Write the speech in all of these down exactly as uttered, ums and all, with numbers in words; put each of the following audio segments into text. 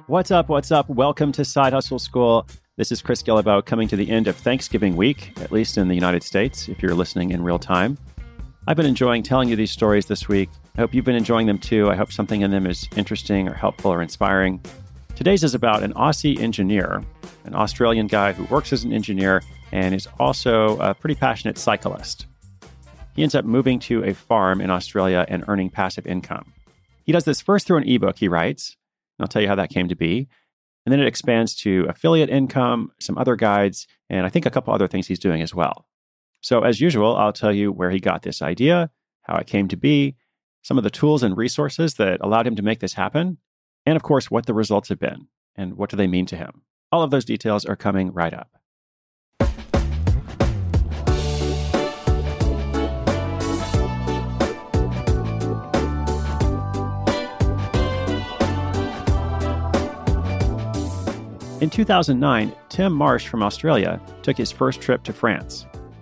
What's up? What's up? Welcome to Side Hustle School. This is Chris Guillebeau coming to the end of Thanksgiving week, at least in the United States, if you're listening in real time. I've been enjoying telling you these stories this week. I hope you've been enjoying them too. I hope something in them is interesting or helpful or inspiring. Today's is about an Aussie engineer, an Australian guy who works as an engineer and is also a pretty passionate cyclist. He ends up moving to a farm in Australia and earning passive income. He does this first through an ebook he writes. I'll tell you how that came to be. And then it expands to affiliate income, some other guides, and I think a couple other things he's doing as well. So as usual, I'll tell you where he got this idea, how it came to be, some of the tools and resources that allowed him to make this happen, and of course, what the results have been and what do they mean to him. All of those details are coming right up. In two thousand nine, Tim Marsh from Australia took his first trip to France.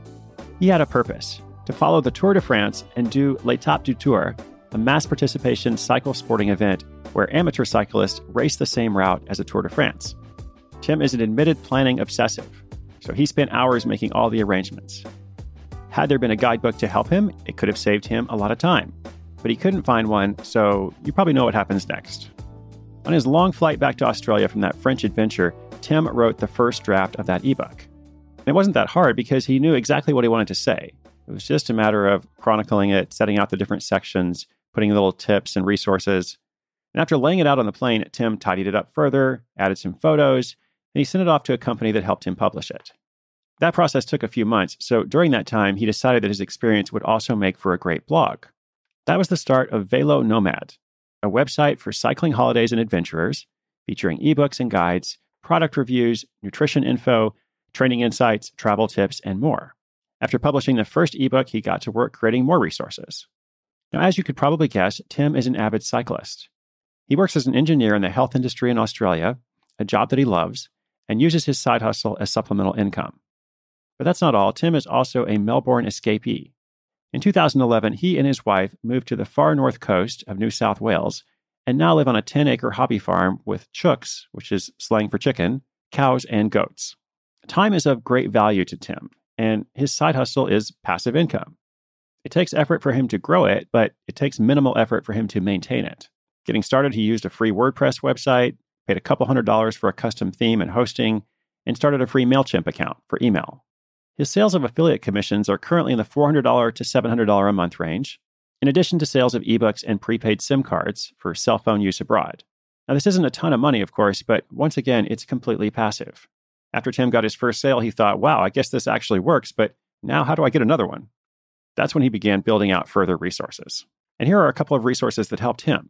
He had a purpose, to follow the Tour de France and do L'Étape du Tour, a mass participation cycle sporting event where amateur cyclists race the same route as a Tour de France. Tim is an admitted planning obsessive, so he spent hours making all the arrangements. Had there been a guidebook to help him, it could have saved him a lot of time. But he couldn't find one, so you probably know what happens next. On his long flight back to Australia from that French adventure, Tim wrote the first draft of that ebook. And it wasn't that hard because he knew exactly what he wanted to say. It was just a matter of chronicling it, setting out the different sections, putting little tips and resources. And after laying it out on the plane, Tim tidied it up further, added some photos, and he sent it off to a company that helped him publish it. That process took a few months, so during that time, he decided that his experience would also make for a great blog. That was the start of Velo Nomad, a website for cycling holidays and adventurers, featuring ebooks and guides, product reviews, nutrition info, training insights, travel tips, and more. After publishing the first ebook, he got to work creating more resources. Now, as you could probably guess, Tim is an avid cyclist. He works as an engineer in the health industry in Australia, a job that he loves, and uses his side hustle as supplemental income. But that's not all. Tim is also a Melbourne escapee. In two thousand eleven, he and his wife moved to the far north coast of New South Wales and now live on a ten-acre hobby farm with chooks, which is slang for chicken, cows, and goats. Time is of great value to Tim, and his side hustle is passive income. It takes effort for him to grow it, but it takes minimal effort for him to maintain it. Getting started, he used a free WordPress website, paid a couple hundred dollars for a custom theme and hosting, and started a free MailChimp account for email. His sales of affiliate commissions are currently in the four hundred dollars to seven hundred dollars a month range, in addition to sales of ebooks and prepaid SIM cards for cell phone use abroad. Now, this isn't a ton of money, of course, but once again, it's completely passive. After Tim got his first sale, he thought, wow, I guess this actually works, but now how do I get another one? That's when he began building out further resources. And here are a couple of resources that helped him.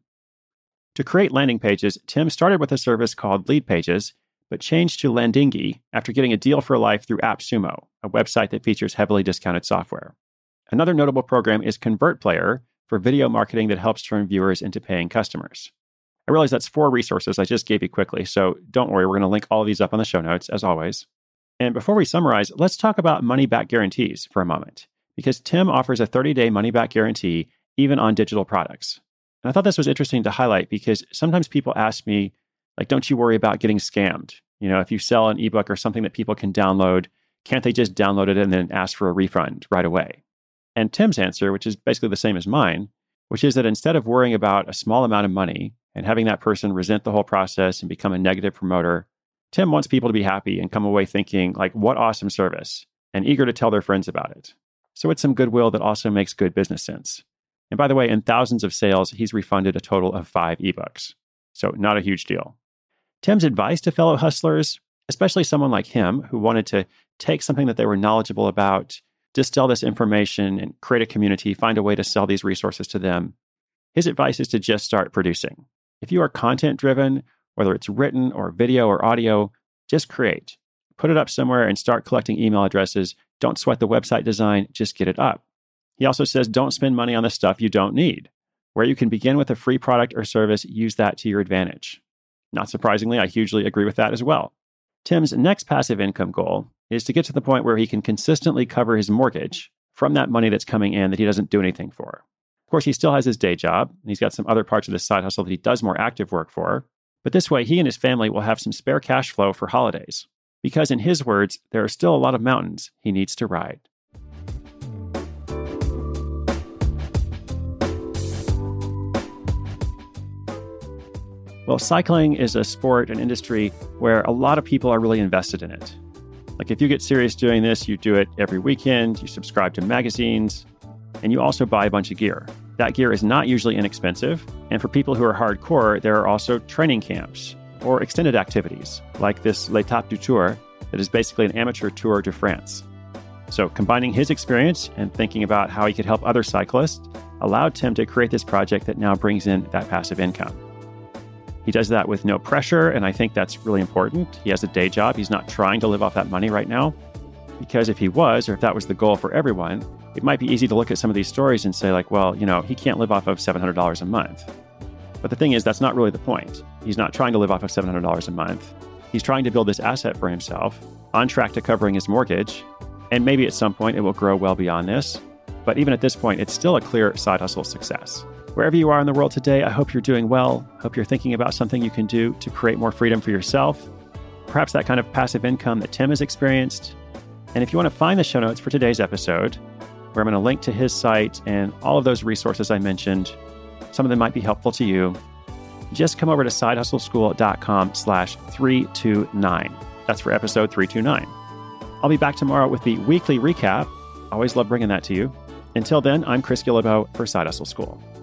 To create landing pages, Tim started with a service called Lead Pages, but changed to Landingi after getting a deal for life through AppSumo, a website that features heavily discounted software. Another notable program is ConvertPlayer for video marketing that helps turn viewers into paying customers. I realize that's four resources I just gave you quickly, so don't worry, we're going to link all of these up on the show notes, as always. And before we summarize, let's talk about money-back guarantees for a moment, because Tim offers a thirty-day money-back guarantee even on digital products. And I thought this was interesting to highlight because sometimes people ask me, like, don't you worry about getting scammed? You know, if you sell an ebook or something that people can download, can't they just download it and then ask for a refund right away? And Tim's answer, which is basically the same as mine, which is that instead of worrying about a small amount of money and having that person resent the whole process and become a negative promoter, Tim wants people to be happy and come away thinking, like, what awesome service, and eager to tell their friends about it. So it's some goodwill that also makes good business sense. And by the way, in thousands of sales, he's refunded a total of five ebooks. So not a huge deal. Tim's advice to fellow hustlers, especially someone like him who wanted to take something that they were knowledgeable about, distill this information and create a community, find a way to sell these resources to them. His advice is to just start producing. If you are content driven, whether it's written or video or audio, just create. Put it up somewhere and start collecting email addresses. Don't sweat the website design, just get it up. He also says don't spend money on the stuff you don't need. Where you can begin with a free product or service, use that to your advantage. Not surprisingly, I hugely agree with that as well. Tim's next passive income goal is to get to the point where he can consistently cover his mortgage from that money that's coming in that he doesn't do anything for. Of course, he still has his day job, and he's got some other parts of the side hustle that he does more active work for. But this way, he and his family will have some spare cash flow for holidays. Because in his words, there are still a lot of mountains he needs to ride. Well, cycling is a sport, an industry where a lot of people are really invested in it. Like if you get serious doing this, you do it every weekend, you subscribe to magazines, and you also buy a bunch of gear. That gear is not usually inexpensive. And for people who are hardcore, there are also training camps or extended activities like this L'Étape du Tour that is basically an amateur Tour de France. So combining his experience and thinking about how he could help other cyclists allowed Tim to create this project that now brings in that passive income. He does that with no pressure, and I think that's really important. He has a day job. He's not trying to live off that money right now, because if he was, or if that was the goal for everyone, it might be easy to look at some of these stories and say like, well, you know, he can't live off of seven hundred dollars a month. But the thing is, that's not really the point. He's not trying to live off of seven hundred dollars a month. He's trying to build this asset for himself, on track to covering his mortgage, and maybe at some point it will grow well beyond this. But even at this point, it's still a clear side hustle success. Wherever you are in the world today, I hope you're doing well. Hope you're thinking about something you can do to create more freedom for yourself. Perhaps that kind of passive income that Tim has experienced. And if you want to find the show notes for today's episode, where I'm going to link to his site and all of those resources I mentioned, some of them might be helpful to you, just come over to sidehustleschool.com slash 329. That's for episode three twenty-nine. I'll be back tomorrow with the weekly recap. Always love bringing that to you. Until then, I'm Chris Guillebeau for Side Hustle School.